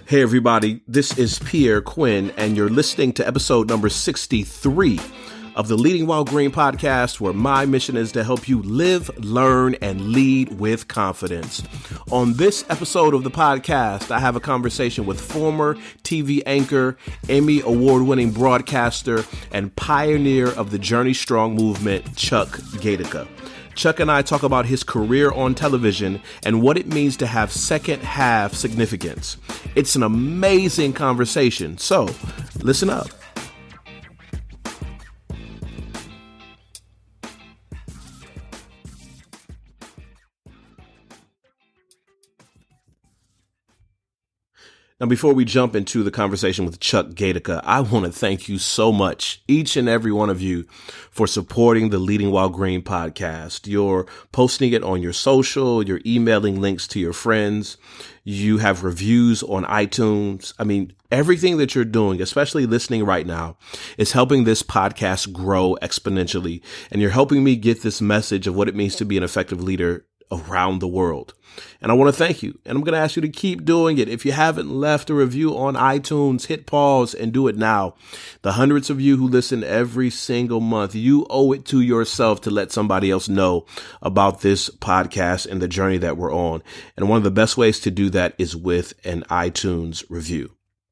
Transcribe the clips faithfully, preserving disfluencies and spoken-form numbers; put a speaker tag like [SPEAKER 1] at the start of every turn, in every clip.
[SPEAKER 1] Hey everybody, this is Pierre Quinn, and you're listening to episode number sixty-three of the Leading While Green podcast, where my mission is to help you live, learn, and lead with confidence. On this episode of the podcast, I have a conversation with former T V anchor, Emmy award-winning broadcaster, and pioneer of the Journey Strong movement, Chuck Gaidica. Chuck and I talk about his career on television and what it means to have second half significance. It's an amazing conversation, so listen up. Now, before we jump into the conversation with Chuck Gaidica, I want to thank you so much, each and every one of you, for supporting the Leading While Green podcast. You're posting it on your social, you're emailing links to your friends, you have reviews on iTunes. I mean, everything that you're doing, especially listening right now, is helping this podcast grow exponentially. And you're helping me get this message of what it means to be an effective leader around the world. And I want to thank you. And I'm going to ask you to keep doing it. If you haven't left a review on iTunes, hit pause and do it now. The hundreds of you who listen every single month, you owe it to yourself to let somebody else know about this podcast and the journey that we're on. And one of the best ways to do that is with an iTunes review.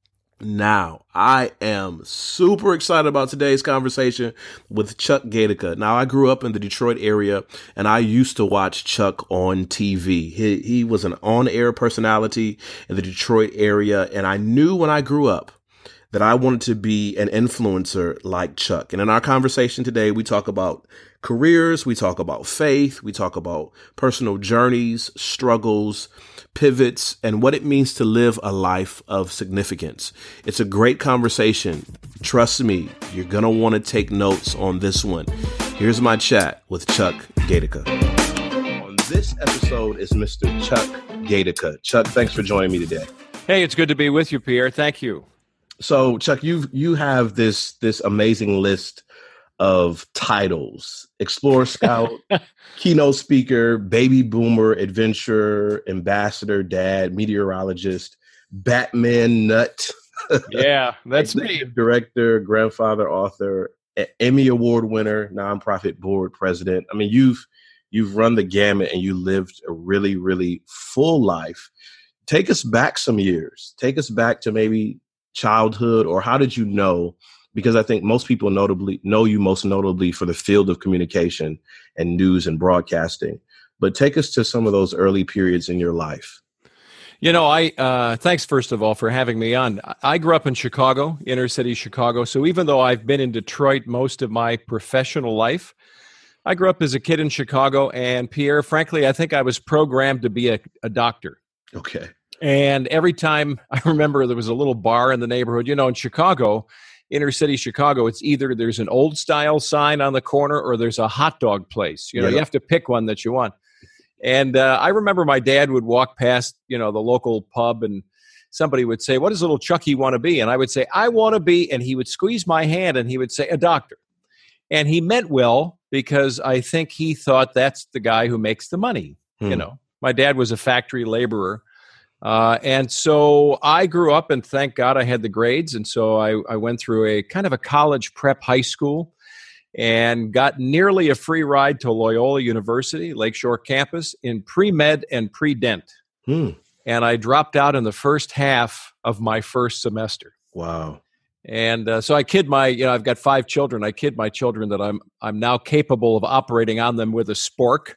[SPEAKER 1] Now, I am super excited about today's conversation with Chuck Gaidica. Now, I grew up in the Detroit area, and I used to watch Chuck on T V. He, he was an on-air personality in the Detroit area, and I knew when I grew up that I wanted to be an influencer like Chuck. And in our conversation today, we talk about careers, we talk about faith, we talk about personal journeys, struggles, pivots, and what it means to live a life of significance. It's a great conversation. Trust me, you're going to want to take notes on this one. Here's my chat with Chuck Gaidica. On this episode is Mister Chuck Gaidica. Chuck, thanks for joining me today.
[SPEAKER 2] Hey, it's good to be with you, Pierre. Thank you.
[SPEAKER 1] So, Chuck, you you have this this amazing list of titles: Explorer Scout, keynote speaker, baby boomer, adventurer, ambassador, dad, meteorologist, Batman nut.
[SPEAKER 2] Yeah, that's me.
[SPEAKER 1] Director, grandfather, author, Emmy award winner, nonprofit board president. I mean, you've you've run the gamut and you lived a really, really full life. Take us back some years. Take us back to maybe childhood, or how did you know? Because I think most people notably know you most notably for the field of communication and news and broadcasting. But take us to some of those early periods in your life.
[SPEAKER 2] You know, I uh, thanks first of all for having me on. I grew up in Chicago, inner city Chicago. So even though I've been in Detroit most of my professional life, I grew up as a kid in Chicago. And Pierre, frankly, I think I was programmed to be a, a doctor.
[SPEAKER 1] Okay.
[SPEAKER 2] And every time I remember there was a little bar in the neighborhood, you know, in Chicago, inner city Chicago, it's either there's an old style sign on the corner or there's a hot dog place. You know, yeah. You have to pick one that you want. And uh, I remember my dad would walk past, you know, the local pub and somebody would say, what does little Chucky want to be? And I would say, I want to be, and he would squeeze my hand and he would say, a doctor. And he meant well, because I think he thought that's the guy who makes the money. Hmm. You know, my dad was a factory laborer. Uh, and so I grew up, and thank God I had the grades. And so I, I went through a kind of a college prep high school and got nearly a free ride to Loyola University, Lakeshore campus, in pre-med and pre-dent. Hmm. And I dropped out in the first half of my first semester.
[SPEAKER 1] Wow.
[SPEAKER 2] And uh, so I kid my, you know, I've got five children. I kid my children that I'm I'm now capable of operating on them with a spork.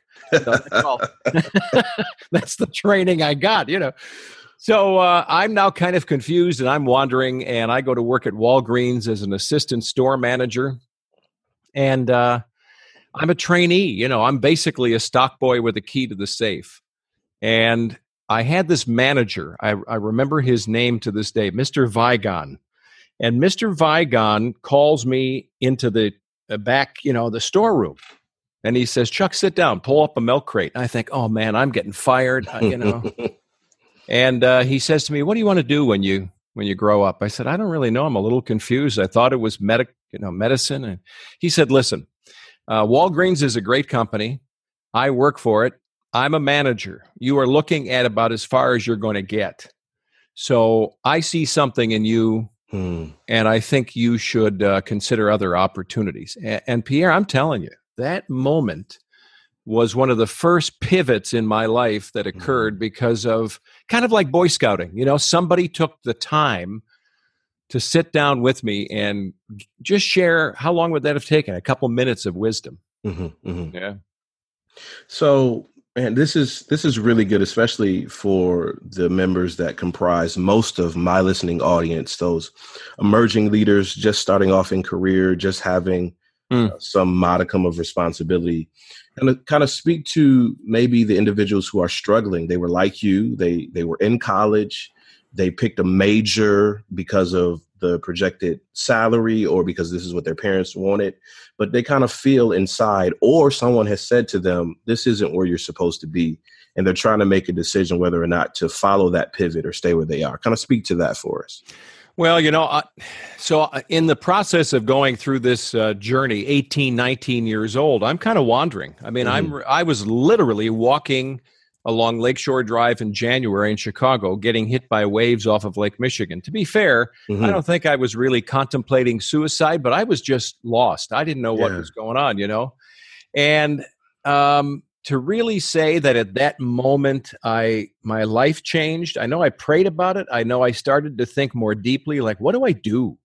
[SPEAKER 2] That's the training I got, you know. So uh, I'm now kind of confused, and I'm wandering, and I go to work at Walgreens as an assistant store manager. And uh, I'm a trainee, you know, I'm basically a stock boy with a key to the safe. And I had this manager, I, I remember his name to this day, Mister Vigon. And Mister Vigon calls me into the uh, back, you know, the storeroom. And he says, Chuck, sit down, pull up a milk crate. And I think, oh, man, I'm getting fired, uh, you know. And uh, he says to me, what do you want to do when you when you grow up? I said, I don't really know. I'm a little confused. I thought it was medic, you know, medicine. And he said, listen, uh, Walgreens is a great company. I work for it. I'm a manager. You are looking at about as far as you're going to get. So I see something in you,
[SPEAKER 1] Hmm.
[SPEAKER 2] and I think you should uh, consider other opportunities. And, and Pierre, I'm telling you, that moment was one of the first pivots in my life that occurred
[SPEAKER 1] Hmm.
[SPEAKER 2] because of kind of like Boy Scouting. You know, somebody took the time to sit down with me and just share. How long would that have taken? A couple minutes of wisdom.
[SPEAKER 1] Hmm. Hmm.
[SPEAKER 2] Yeah.
[SPEAKER 1] So, man, this is this is really good, especially for the members that comprise most of my listening audience, those emerging leaders just starting off in career, just having
[SPEAKER 2] Mm.
[SPEAKER 1] uh, some modicum of responsibility, and to kind of speak to maybe the individuals who are struggling. They were like you, they they were in college, they picked a major because of the projected salary or because this is what their parents wanted, but they kind of feel inside, or someone has said to them, this isn't where you're supposed to be. And they're trying to make a decision whether or not to follow that pivot or stay where they are. Kind of speak to that for us.
[SPEAKER 2] Well, you know, uh, so uh, in the process of going through this uh, journey, eighteen, nineteen years old, I'm kind of wandering. I mean,
[SPEAKER 1] Mm-hmm.
[SPEAKER 2] I'm I was literally walking along Lakeshore Drive in January in Chicago, getting hit by waves off of Lake Michigan. To be fair,
[SPEAKER 1] Mm-hmm.
[SPEAKER 2] I don't think I was really contemplating suicide, but I was just lost. I didn't know what
[SPEAKER 1] Yeah.
[SPEAKER 2] was going on, you know? And um, to really say that at that moment, I my life changed. I know I prayed about it. I know I started to think more deeply, like, what do I do?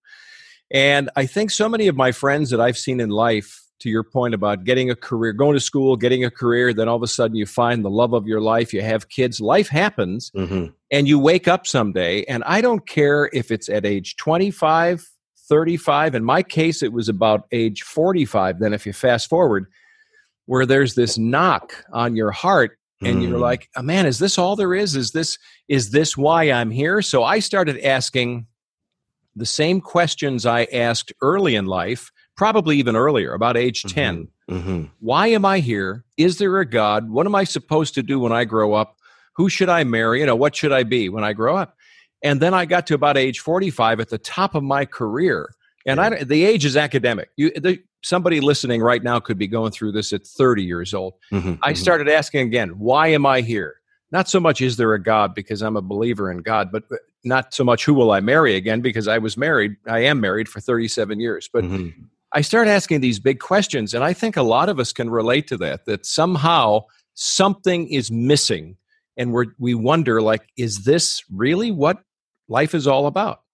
[SPEAKER 2] And I think so many of my friends that I've seen in life, to your point about getting a career, going to school, getting a career, then all of a sudden you find the love of your life, you have kids, life happens,
[SPEAKER 1] Mm-hmm.
[SPEAKER 2] and you wake up someday. And I don't care if it's at age twenty-five, thirty-five. In my case, it was about age forty-five. Then if you fast forward, where there's this knock on your heart and you're
[SPEAKER 1] Mm-hmm.
[SPEAKER 2] like, oh, man, is this all there is? Is this, is this why I'm here? So I started asking the same questions I asked early in life, probably even earlier, about age ten.
[SPEAKER 1] Mm-hmm.
[SPEAKER 2] Why am I here? Is there a God? What am I supposed to do when I grow up? Who should I marry? You know, what should I be when I grow up? And then I got to about age forty-five at the top of my career. And
[SPEAKER 1] Yeah.
[SPEAKER 2] I, the age is academic. You, the, somebody listening right now could be going through this at thirty years old.
[SPEAKER 1] Mm-hmm.
[SPEAKER 2] I started asking again, why am I here? Not so much, is there a God, because I'm a believer in God, but not so much, who will I marry again, because I was married. I am married for thirty-seven years. But
[SPEAKER 1] Mm-hmm.
[SPEAKER 2] I started asking these big questions, and I think a lot of us can relate to that, that somehow something is missing, and we're, we wonder, like, is this really what life is all about?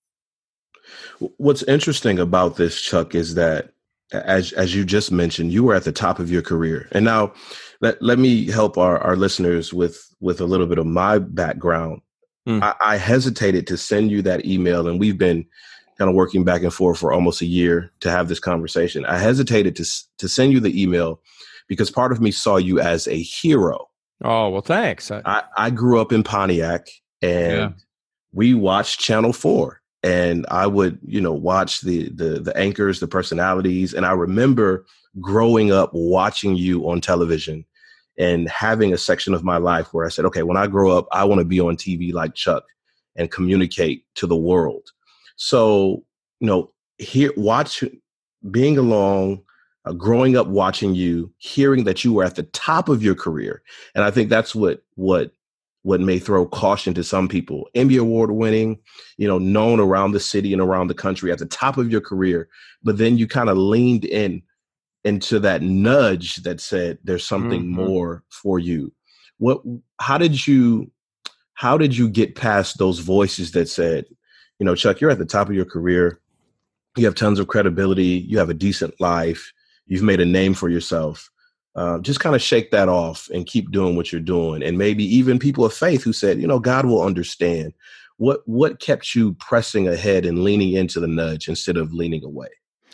[SPEAKER 1] What's interesting about this, Chuck, is that as as you just mentioned, you were at the top of your career. And now let, let me help our, our listeners with, with a little bit of my background.
[SPEAKER 2] Hmm.
[SPEAKER 1] I, I hesitated to send you that email, and we've been kind of working back and forth for almost a year to have this conversation. I hesitated to to send you the email because part of me saw you as a hero.
[SPEAKER 2] Oh, well, thanks. I,
[SPEAKER 1] I, I grew up in Pontiac, and
[SPEAKER 2] Yeah.
[SPEAKER 1] we watched Channel four, and I would, you know, watch the, the, the anchors, the personalities. And I remember growing up watching you on television and having a section of my life where I said, okay, when I grow up, I want to be on T V like Chuck and communicate to the world. So, you know, here, watch, being along, uh, growing up watching you, hearing that you were at the top of your career. And I think that's what, what, what may throw caution to some people. Emmy Award winning, you know, known around the city and around the country at the top of your career. But then you kind of leaned in into that nudge that said there's something
[SPEAKER 2] Mhm.
[SPEAKER 1] more for you. What, how did you, how did you get past those voices that said, you know, Chuck, you're at the top of your career. You have tons of credibility. You have a decent life. You've made a name for yourself. Uh, just kind of shake that off and keep doing what you're doing. And maybe even people of faith who said, you know, God will understand. What, what kept you pressing ahead and leaning into the nudge instead of leaning away?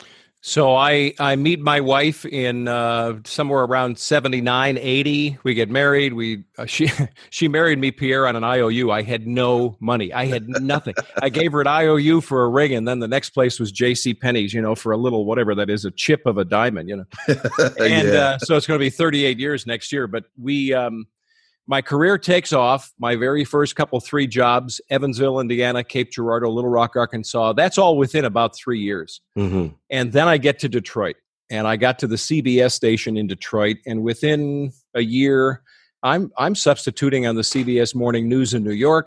[SPEAKER 2] So I, I meet my wife in uh, somewhere around seventy-nine, eighty. We get married. We uh, she she married me, Pierre, on an I O U. I had no money. I had nothing. I gave her an I O U for a ring, and then the next place was J C Penney's, you know, for a little, whatever that is, a chip of a diamond, you know. And
[SPEAKER 1] Yeah.
[SPEAKER 2] uh, so it's going to be thirty-eight years next year. But we, um, my career takes off. My very first couple, three jobs, Evansville, Indiana, Cape Girardeau, Little Rock, Arkansas. That's all within about three years.
[SPEAKER 1] Mm-hmm.
[SPEAKER 2] And then I get to Detroit, and I got to the C B S station in Detroit. And within a year, I'm I'm substituting on the C B S Morning News in New York.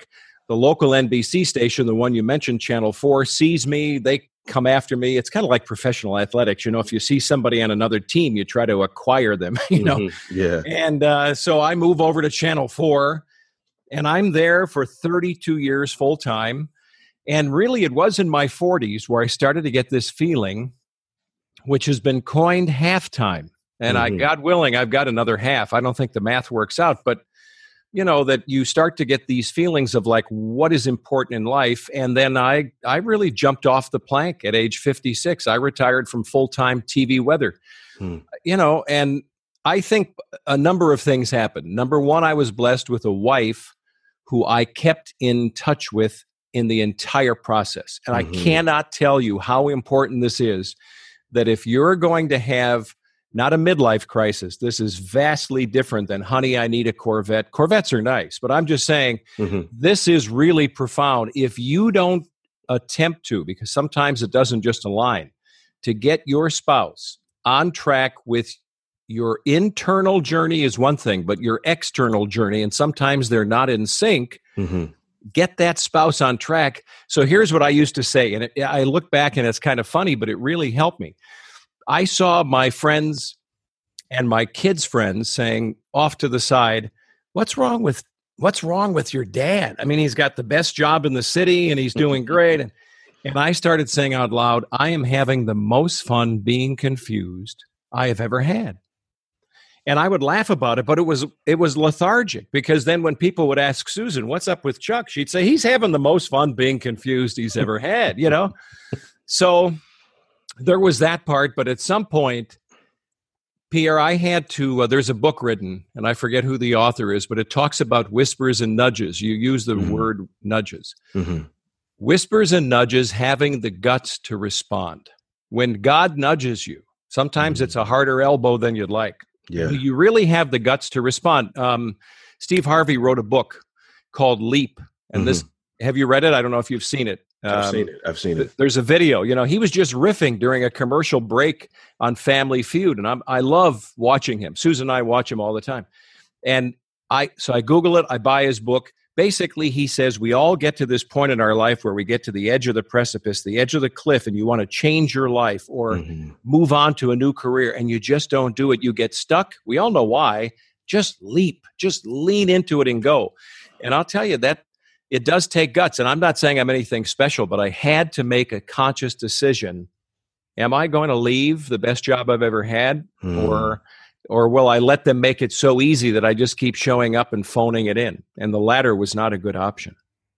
[SPEAKER 2] the local N B C station, the one you mentioned, Channel four, sees me. They come after me. It's kind of like professional athletics. You know, if you see somebody on another team, you try to acquire them, you know.
[SPEAKER 1] Mm-hmm. Yeah.
[SPEAKER 2] And uh, so I move over to Channel four, and I'm there for thirty-two years full time. And really, it was in my forties where I started to get this feeling, which has been coined halftime. And mm-hmm. I, God willing, I've got another half. I don't think the math works out, but you know, that you start to get these feelings of like, what is important in life? And then I, I really jumped off the plank at age fifty-six. I retired from full-time T V weather, hmm. you know, and I think a number of things happened. Number one, I was blessed with a wife who I kept in touch with in the entire process. And mm-hmm. I cannot tell you how important this is, that if you're going to have not a midlife crisis. This is vastly different than, honey, I need a Corvette. Corvettes are nice, but I'm just saying mm-hmm. this is really profound. If you don't attempt to, because sometimes it doesn't just align, to get your spouse on track with your internal journey is one thing, but your external journey, and sometimes they're not in sync, mm-hmm. get that spouse on track. So here's what I used to say, and it, I look back and it's kind of funny, but it really helped me. I saw my friends and my kids' friends saying off to the side, what's wrong with what's wrong with your dad? I mean, he's got the best job in the city and he's doing great. And, and I started saying out loud, I am having the most fun being confused I have ever had. And I would laugh about it, but it was it was lethargic, because then when people would ask Susan, what's up with Chuck? She'd say, he's having the most fun being confused he's ever had, you know? So there was that part, but at some point, Pierre, I had to, uh, there's a book written, and I forget who the author is, but it talks about whispers and nudges. You use the mm-hmm. word nudges. Mm-hmm. Whispers and nudges, having the guts to respond. When God nudges you, sometimes mm-hmm. it's a harder elbow than you'd like. Yeah. You really have the guts to respond. Um, Steve Harvey wrote a book called Leap, and mm-hmm. this, have you read it? I don't know if you've seen it.
[SPEAKER 1] I've
[SPEAKER 2] um,
[SPEAKER 1] seen it. I've seen it.
[SPEAKER 2] There's a video. You know, he was just riffing during a commercial break on Family Feud, and I'm, I love watching him. Susan and I watch him all the time. And I so I Google it. I buy his book. Basically, he says we all get to this point in our life where we get to the edge of the precipice, the edge of the cliff, and you want to change your life or mm-hmm. move on to a new career, and you just don't do it. You get stuck. We all know why. Just leap. Just lean into it and go. And I'll tell you that it does take guts, and I'm not saying I'm anything special, but I had to make a conscious decision. Am I going to leave the best job I've ever had, mm. or or will I let them make it so easy that I just keep showing up and phoning it in? And the latter was not a good option.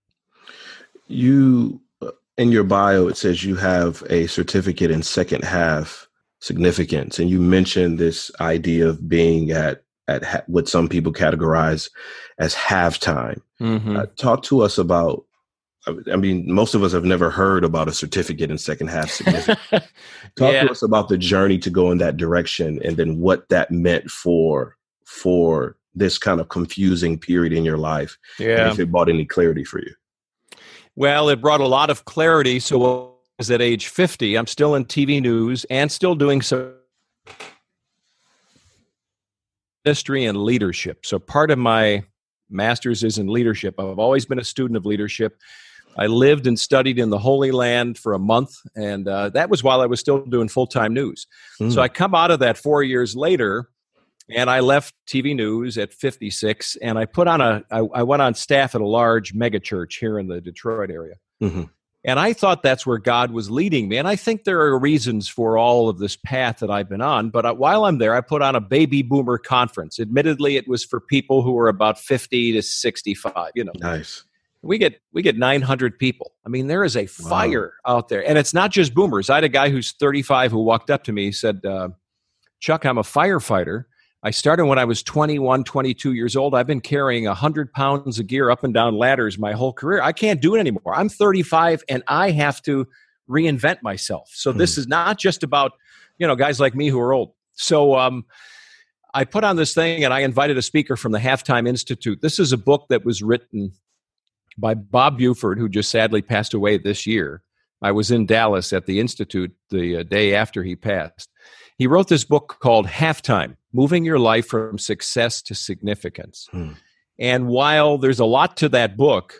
[SPEAKER 1] You, in your bio, it says you have a certificate in second half significance, and you mentioned this idea of being at at ha- what some people categorize as halftime. Mm-hmm. Uh, talk to us about, I mean, most of us have never heard about a certificate in second half significance. Talk yeah. to us about the journey to go in that direction, and then what that meant for, for this kind of confusing period in your life. Yeah. And if it brought any clarity for you.
[SPEAKER 2] Well, it brought a lot of clarity. So I was at age fifty. I'm still in T V news and still doing some history and leadership. So part of my master's is in leadership. I've always been a student of leadership. I lived and studied in the Holy Land for a month, and uh, that was while I was still doing full-time news. Mm. So I come out of that four years later, and I left T V news at fifty-six, and I put on a, I, I went on staff at a large megachurch here in the Detroit area. Mm-hmm. And I thought that's where God was leading me. And I think there are reasons for all of this path that I've been on. But while I'm there, I put on a baby boomer conference. Admittedly, it was for people who were about fifty to sixty-five. You know,
[SPEAKER 1] nice.
[SPEAKER 2] We get we get nine hundred people. I mean, there is a fire wow. out there. And it's not just boomers. I had a guy who's thirty-five who walked up to me. He said, uh, Chuck, I'm a firefighter. I started when I was twenty-one, twenty-two years old. I've been carrying one hundred pounds of gear up and down ladders my whole career. I can't do it anymore. I'm thirty-five, and I have to reinvent myself. So hmm. this is not just about, you know, guys like me who are old. So um, I put on this thing, and I invited a speaker from the Halftime Institute. This is a book that was written by Bob Buford, who just sadly passed away this year. I was in Dallas at the Institute the uh, day after he passed. He wrote this book called Halftime, Moving Your Life from Success to Significance. Hmm. And while there's a lot to that book,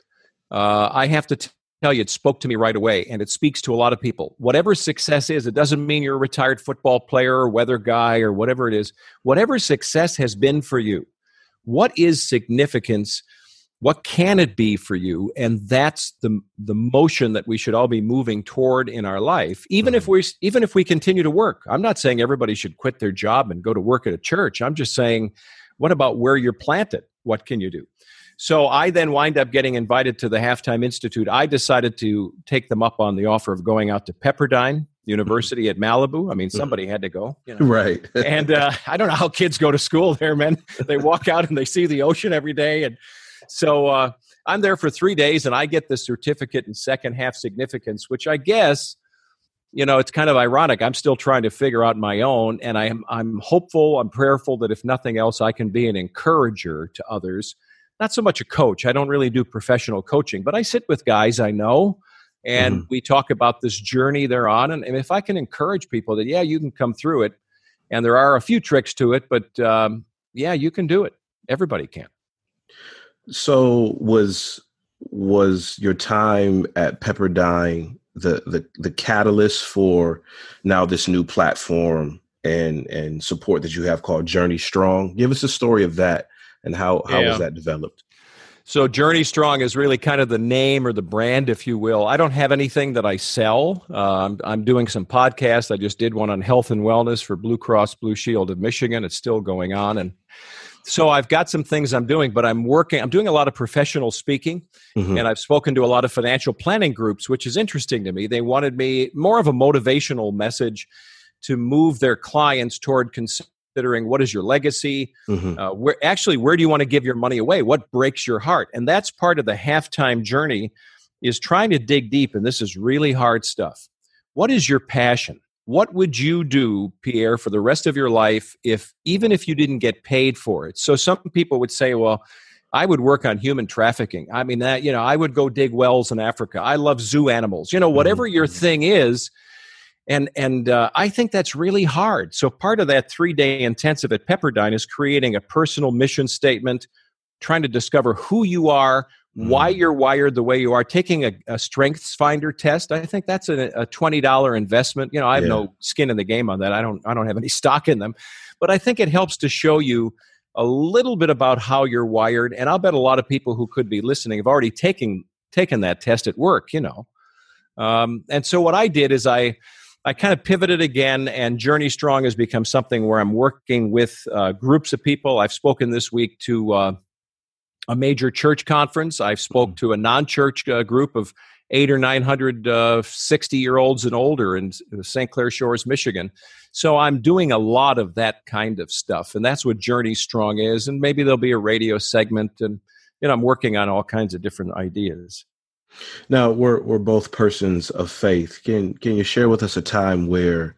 [SPEAKER 2] uh, I have to t- tell you, it spoke to me right away, and it speaks to a lot of people. Whatever success is, it doesn't mean you're a retired football player or weather guy or whatever it is. Whatever success has been for you, what is significance? What can it be for you? And that's the the motion that we should all be moving toward in our life, even mm-hmm. if we even if we continue to work. I'm not saying everybody should quit their job and go to work at a church. I'm just saying, what about where you're planted? What can you do? So I then wind up getting invited to the Halftime Institute. I decided to take them up on the offer of going out to Pepperdine University mm-hmm. at Malibu. I mean, somebody had to go. You know?
[SPEAKER 1] Right.
[SPEAKER 2] And uh, I don't know how kids go to school there, man. They walk out and they see the ocean every day. And so uh, I'm there for three days, and I get the certificate in second half significance, which I guess, you know, it's kind of ironic. I'm still trying to figure out my own, and I am, I'm hopeful, I'm prayerful that if nothing else, I can be an encourager to others. Not so much a coach. I don't really do professional coaching, but I sit with guys I know, and mm-hmm. we talk about this journey they're on. And, and if I can encourage people that, yeah, you can come through it, and there are a few tricks to it, but um, yeah, you can do it. Everybody can.
[SPEAKER 1] So was was your time at Pepperdine the the the catalyst for now this new platform and and support that you have called Journey Strong? Give us a story of that. And how, how
[SPEAKER 2] yeah.
[SPEAKER 1] was that developed?
[SPEAKER 2] So Journey Strong is really kind of the name or the brand, if you will. I don't have anything that I sell. Uh, I'm, I'm doing some podcasts. I just did one on health and wellness for Blue Cross Blue Shield of Michigan. It's still going on. And so I've got some things I'm doing, but I'm working. I'm doing a lot of professional speaking, mm-hmm. and I've spoken to a lot of financial planning groups, which is interesting to me. They wanted me more of a motivational message to move their clients toward considering Considering what is your legacy, mm-hmm. uh, where actually where do you want to give your money away? What breaks your heart? And that's part of the halftime journey, is trying to dig deep. And this is really hard stuff. What is your passion? What would you do, Pierre, for the rest of your life, if even if you didn't get paid for it? So some people would say, well, I would work on human trafficking. I mean, that, you know, I would go dig wells in Africa. I love zoo animals. You know, whatever mm-hmm. your thing is. And and uh, I think that's really hard. So part of that three-day intensive at Pepperdine is creating a personal mission statement, trying to discover who you are, mm. why you're wired the way you are, taking a, a Strengths Finder test. I think that's a, a twenty dollars investment. You know, I have yeah. no skin in the game on that. I don't I don't have any stock in them. But I think it helps to show you a little bit about how you're wired. And I'll bet a lot of people who could be listening have already taken, taken that test at work, you know. Um, and so what I did is I... I kind of pivoted again, and Journey Strong has become something where I'm working with uh, groups of people. I've spoken this week to uh, a major church conference. I've spoke to a non-church uh, group of eight or nine hundred uh, sixty-year-olds and older in Saint Clair Shores, Michigan. So I'm doing a lot of that kind of stuff, and that's what Journey Strong is. And maybe there'll be a radio segment, and you know, I'm working on all kinds of different ideas.
[SPEAKER 1] Now, we're we're both persons of faith. Can can you share with us a time where,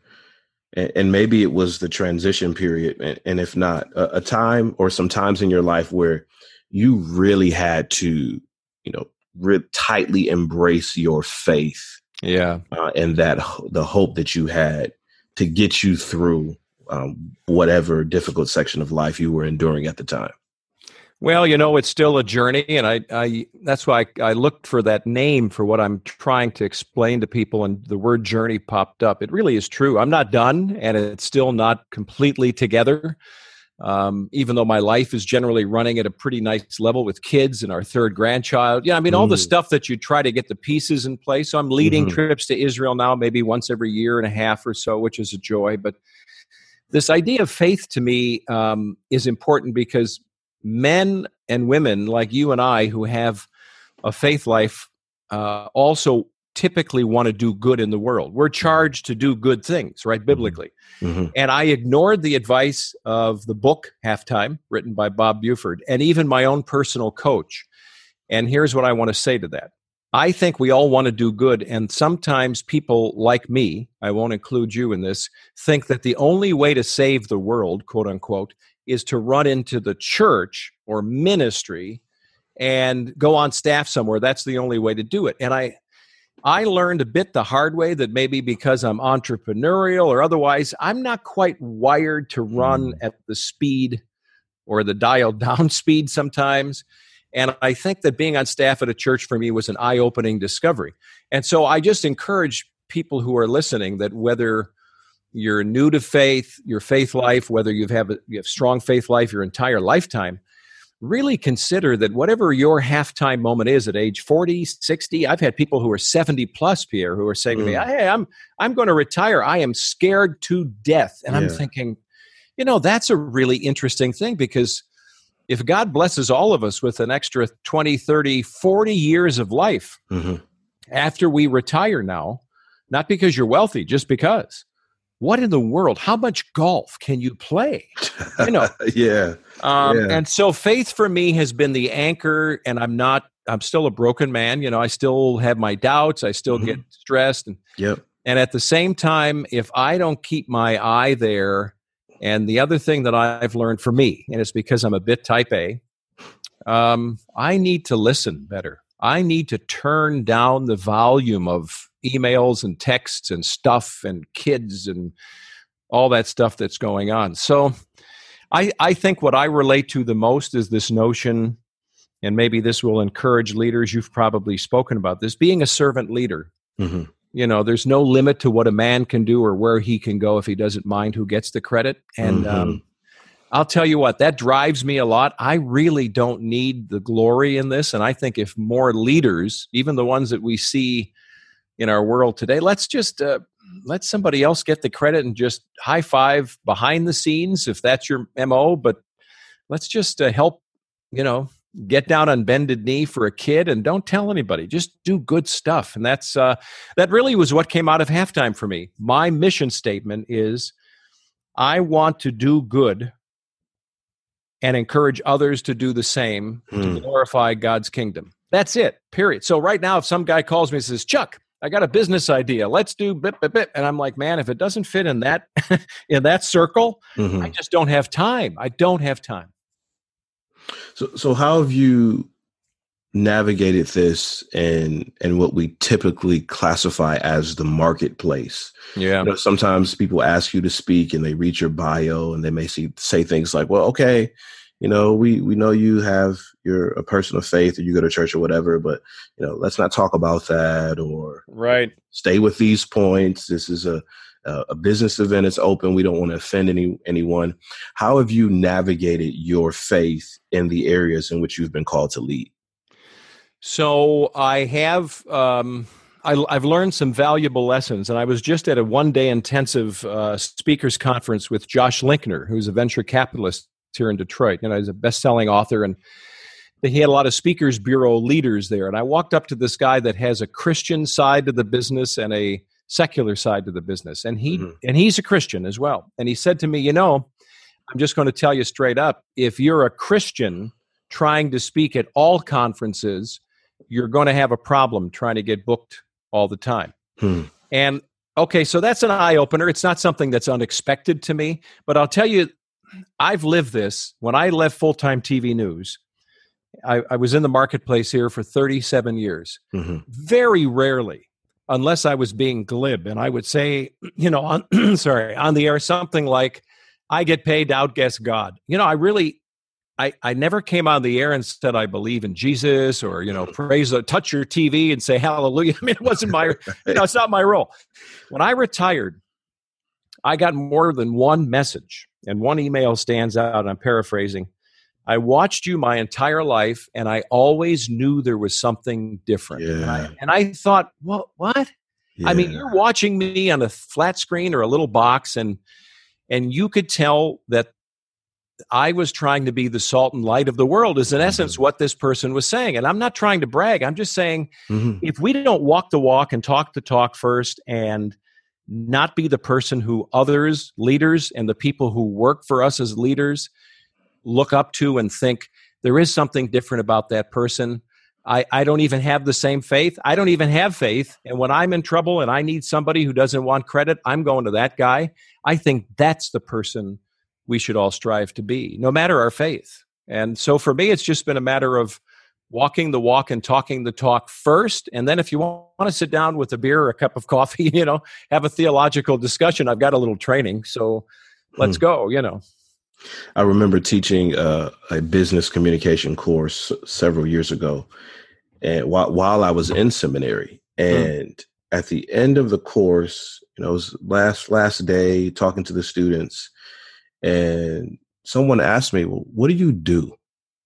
[SPEAKER 1] and maybe it was the transition period, and, and if not, a, a time or some times in your life where you really had to, you know, re- tightly embrace your faith,
[SPEAKER 2] yeah,
[SPEAKER 1] uh, and that the hope that you had to get you through um, whatever difficult section of life you were enduring at the time?
[SPEAKER 2] Well, you know, it's still a journey, and I, I that's why I, I looked for that name for what I'm trying to explain to people, and the word journey popped up. It really is true. I'm not done, and it's still not completely together, um, even though my life is generally running at a pretty nice level with kids and our third grandchild. Yeah, I mean, mm. all the stuff that you try to get the pieces in place. So I'm leading mm-hmm. trips to Israel now, maybe once every year and a half or so, which is a joy. But this idea of faith to me um, is important because men and women like you and I who have a faith life uh, also typically want to do good in the world. We're charged to do good things, right, biblically. Mm-hmm. And I ignored the advice of the book Halftime, written by Bob Buford, and even my own personal coach. And here's what I want to say to that. I think we all want to do good, and sometimes people like me, I won't include you in this, think that the only way to save the world, quote unquote, is to run into the church or ministry and go on staff somewhere. That's the only way to do it. And I I learned a bit the hard way that maybe because I'm entrepreneurial or otherwise, I'm not quite wired to run mm. at the speed or the dialed down speed sometimes. And I think that being on staff at a church for me was an eye-opening discovery. And so I just encourage people who are listening that whether you're new to faith, your faith life, whether you have a you have strong faith life your entire lifetime, really consider that whatever your halftime moment is at age forty, sixty, I've had people who are seventy plus, Pierre, who are saying mm. to me, hey, I'm I'm going to retire. I am scared to death. And yeah. I'm thinking, you know, that's a really interesting thing, because if God blesses all of us with an extra twenty, thirty, forty years of life mm-hmm. after we retire now, not because you're wealthy, just because, what in the world? How much golf can you play? You know.
[SPEAKER 1] yeah.
[SPEAKER 2] Um,
[SPEAKER 1] yeah.
[SPEAKER 2] And so faith for me has been the anchor, and I'm not, I'm still a broken man. You know, I still have my doubts. I still mm-hmm. get stressed. And,
[SPEAKER 1] yep.
[SPEAKER 2] and at the same time, if I don't keep my eye there, and the other thing that I've learned for me, and it's because I'm a bit type A, um, I need to listen better. I need to turn down the volume of emails and texts and stuff and kids and all that stuff that's going on. So I, I think what I relate to the most is this notion, and maybe this will encourage leaders, you've probably spoken about this, being a servant leader. Mm-hmm. You know, there's no limit to what a man can do or where he can go if he doesn't mind who gets the credit. And mm-hmm. um, I'll tell you what, that drives me a lot. I really don't need the glory in this. And I think if more leaders, even the ones that we see in our world today, let's just uh, let somebody else get the credit and just high five behind the scenes if that's your M O. But let's just uh, help, you know, get down on bended knee for a kid and don't tell anybody. Just do good stuff. And that's uh, that really was what came out of halftime for me. My mission statement is I want to do good and encourage others to do the same mm. to glorify God's kingdom. That's it, period. So right now, if some guy calls me and says, Chuck, I got a business idea. Let's do bit, bit, bit. And I'm like, man, if it doesn't fit in that in that circle, mm-hmm. I just don't have time. I don't have time.
[SPEAKER 1] So so how have you navigated this and and what we typically classify as the marketplace?
[SPEAKER 2] Yeah.
[SPEAKER 1] You know, sometimes people ask you to speak and they read your bio and they may see, say things like, well, okay, you know, we, we know you have, you're a person of faith or you go to church or whatever, but, you know, let's not talk about that, or
[SPEAKER 2] right.
[SPEAKER 1] stay with these points. This is a, a business event. It's open. We don't want to offend any, anyone. How have you navigated your faith in the areas in which you've been called to lead?
[SPEAKER 2] So I have, um, I, I've learned some valuable lessons, and I was just at a one-day intensive uh, speakers conference with Josh Linkner, who's a venture capitalist here in Detroit. You know, he's a best-selling author, and he had a lot of Speakers Bureau leaders there. And I walked up to this guy that has a Christian side to the business and a secular side to the business, and he mm-hmm. and he's a Christian as well. And he said to me, you know, I'm just going to tell you straight up, if you're a Christian trying to speak at all conferences, you're going to have a problem trying to get booked all the time. Hmm. And okay, so that's an eye-opener. It's not something that's unexpected to me, but I'll tell you, I've lived this. When I left full-time T V news, I, I was in the marketplace here for thirty-seven years. Mm-hmm. Very rarely, unless I was being glib, and I would say, you know, on, sorry, on the air, something like, I get paid to outguess God. You know, I really, I, I never came on the air and said I believe in Jesus, or, you know, praise, touch your T V and say hallelujah. I mean, it wasn't my, you know, it's not my role. When I retired, I got more than one message, and one email stands out. I'm paraphrasing. I watched you my entire life, and I always knew there was something different.
[SPEAKER 1] Yeah.
[SPEAKER 2] And, I, and I thought, what? What? Yeah. I mean, you're watching me on a flat screen or a little box, and and you could tell that I was trying to be the salt and light of the world, is in mm-hmm. essence what this person was saying. And I'm not trying to brag. I'm just saying, mm-hmm. if we don't walk the walk and talk the talk first, and not be the person who others, leaders, and the people who work for us as leaders look up to and think there is something different about that person. I, I don't even have the same faith. I don't even have faith. And when I'm in trouble and I need somebody who doesn't want credit, I'm going to that guy. I think that's the person we should all strive to be, no matter our faith. And so for me, it's just been a matter of walking the walk and talking the talk first. And then if you want to sit down with a beer or a cup of coffee, you know, have a theological discussion, I've got a little training. So let's hmm. go, you know.
[SPEAKER 1] I remember teaching uh, a business communication course several years ago, and while while I was in seminary,
[SPEAKER 2] Mm.
[SPEAKER 1] and at the end of the course, you know, it was last last day talking to the students, and someone asked me, "Well, what do you do?"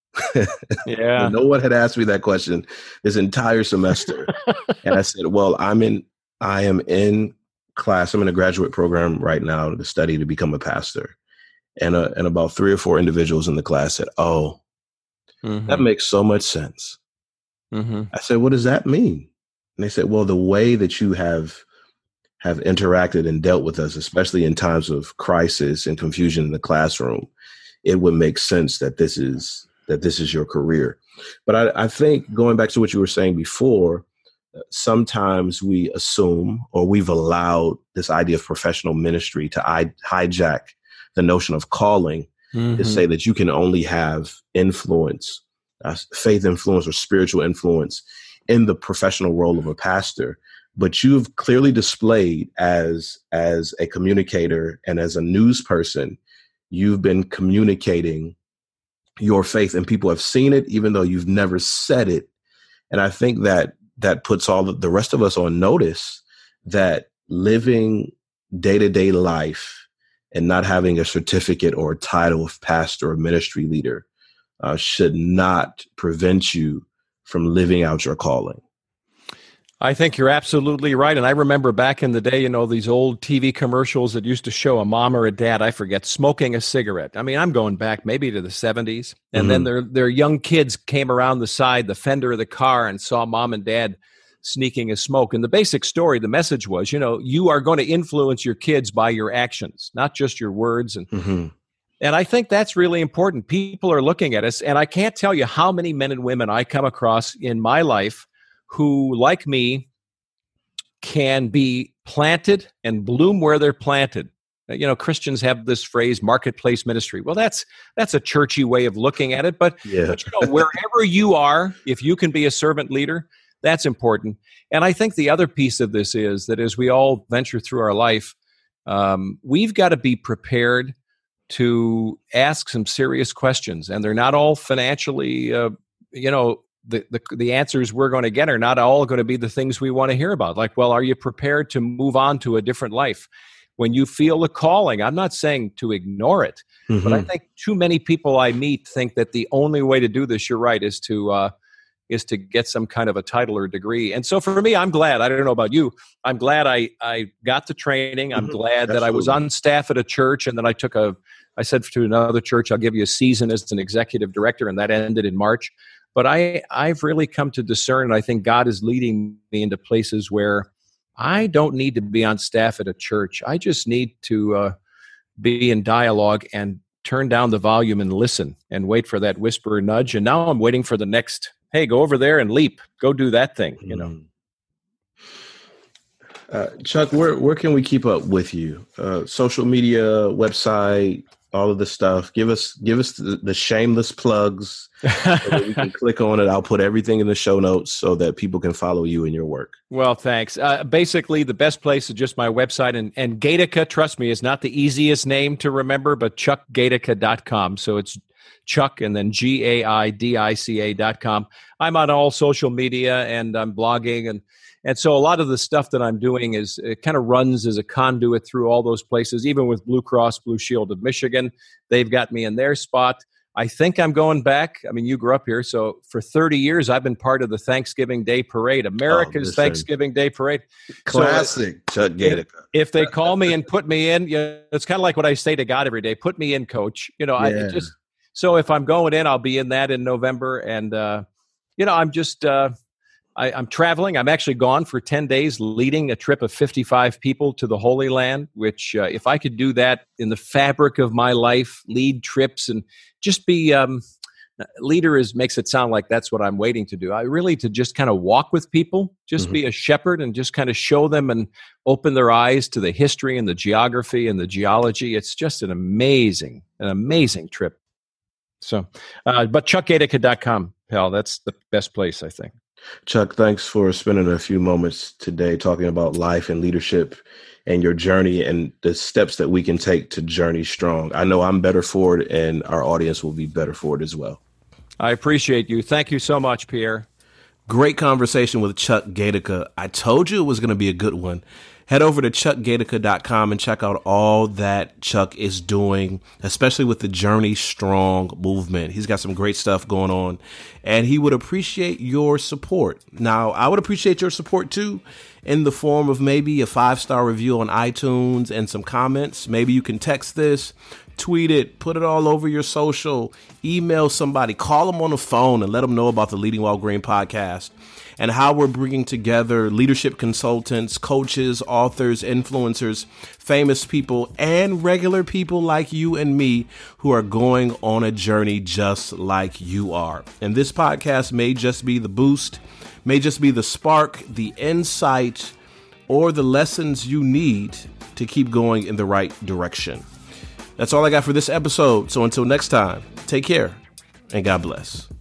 [SPEAKER 2] Yeah.
[SPEAKER 1] No one had asked me that question this entire semester, and I said, "Well, I'm in. I am in class. I'm in a graduate program right now to study to become a pastor." And uh, and about three or four individuals in the class said, "Oh, that
[SPEAKER 2] Mm-hmm.
[SPEAKER 1] makes so much sense."
[SPEAKER 2] Mm-hmm.
[SPEAKER 1] I said, "What does that mean?" And they said, "Well, the way that you have have interacted and dealt with us, especially in times of crisis and confusion in the classroom, it would make sense that this is that this is your career." But I, I think going back to what you were saying before, sometimes we assume or we've allowed this idea of professional ministry to I- hijack the notion of calling,
[SPEAKER 2] Mm-hmm.
[SPEAKER 1] to say that you can only have influence, uh, faith influence or spiritual influence in the professional role of a pastor. But you've clearly displayed as as a communicator and as a news person, you've been communicating your faith, and people have seen it, even though you've never said it. And I think that that puts all the rest of us on notice that living day-to-day life and not having a certificate or a title of pastor or ministry leader uh, should not prevent you from living out your calling.
[SPEAKER 2] I think you're absolutely right. And I remember back in the day, you know, these old T V commercials that used to show a mom or a dad, I forget, smoking a cigarette. I mean, I'm going back maybe to the seventies. And
[SPEAKER 1] Mm-hmm.
[SPEAKER 2] then their their young kids came around the side, the fender of the car, and saw mom and dad sneaking a smoke. And the basic story, the message was, you know, you are going to influence your kids by your actions, not just your words. And
[SPEAKER 1] Mm-hmm.
[SPEAKER 2] And I think that's really important. People are looking at us, and I can't tell you how many men and women I come across in my life who, like me, can be planted and bloom where they're planted. You know, Christians have this phrase, marketplace ministry. Well, that's that's a churchy way of looking at it, but,
[SPEAKER 1] Yeah.
[SPEAKER 2] but you know, wherever you are, if you can be a servant leader, that's important. And I think the other piece of this is that as we all venture through our life, um, we've got to be prepared to ask some serious questions, and they're not all financially, uh, you know, the, the the answers we're going to get are not all going to be the things we want to hear about. Like, well, are you prepared to move on to a different life? When you feel the calling, I'm not saying to ignore it,
[SPEAKER 1] Mm-hmm.
[SPEAKER 2] but I think too many people I meet think that the only way to do this, you're right, is to uh, is to get some kind of a title or degree. And so for me, I'm glad. I don't know about you. I'm glad I I got the training. I'm
[SPEAKER 1] Mm-hmm.
[SPEAKER 2] glad that
[SPEAKER 1] Absolutely.
[SPEAKER 2] I was on staff at a church, and then I took a. I said to another church, I'll give you a season as an executive director, and that ended in March. But I, I've really come to discern, and I think God is leading me into places where I don't need to be on staff at a church. I just need to uh, be in dialogue and turn down the volume and listen and wait for that whisper or nudge. And now I'm waiting for the next, hey, go over there and leap. Go do that thing, you know.
[SPEAKER 1] Uh, Chuck, where where can we keep up with you? Uh, social media, website, all of this stuff. Give us give us the, the shameless plugs so that we can click on it. I'll put everything in the show notes so that people can follow you in your work.
[SPEAKER 2] Well, thanks. Uh, basically, the best place is just my website. And, and Gaedica, trust me, is not the easiest name to remember, but chuck gaedica dot com. So it's Chuck and then G A I D I C A dot com. I'm on all social media and I'm blogging. And, and so a lot of the stuff that I'm doing is it kind of runs as a conduit through all those places, even with Blue Cross Blue Shield of Michigan. They've got me in their spot. I think I'm going back. I mean, you grew up here. So for thirty years, I've been part of the Thanksgiving Day Parade, America's oh, Thanksgiving Day Parade.
[SPEAKER 1] Classic so, Chuck Gaedica.
[SPEAKER 2] If, if they call me and put me in, you know, it's kind of like what I say to God every day, put me in, coach. You know, yeah. I it just, so if I'm going in, I'll be in that in November. And, uh, you know, I'm just, uh, I, I'm traveling. I'm actually gone for ten days leading a trip of fifty-five people to the Holy Land, which uh, if I could do that in the fabric of my life, lead trips and just be um, leader is makes it sound like that's what I'm waiting to do. I really to just kind of walk with people, just mm-hmm. be a shepherd and just kind of show them and open their eyes to the history and the geography and the geology. It's just an amazing, an amazing trip. So, uh, but chuck gaedica dot com, pal, that's the best place, I think.
[SPEAKER 1] Chuck, thanks for spending a few moments today talking about life and leadership and your journey and the steps that we can take to journey strong. I know I'm better for it, and our audience will be better for it as well.
[SPEAKER 2] I appreciate you. Thank you so much, Pierre.
[SPEAKER 1] Great conversation with Chuck Gatica. I told you it was going to be a good one. Head over to chuck gatica dot com and check out all that Chuck is doing, especially with the Journey Strong movement. He's got some great stuff going on, and he would appreciate your support. Now, I would appreciate your support, too, in the form of maybe a five-star review on iTunes and some comments. Maybe you can text this, tweet it, put it all over your social, email somebody, call them on the phone and let them know about the Leading While Green podcast and how we're bringing together leadership consultants, coaches, authors, influencers, famous people, and regular people like you and me who are going on a journey just like you are. And this podcast may just be the boost, may just be the spark, the insight, or the lessons you need to keep going in the right direction. That's all I got for this episode. So until next time, take care and God bless.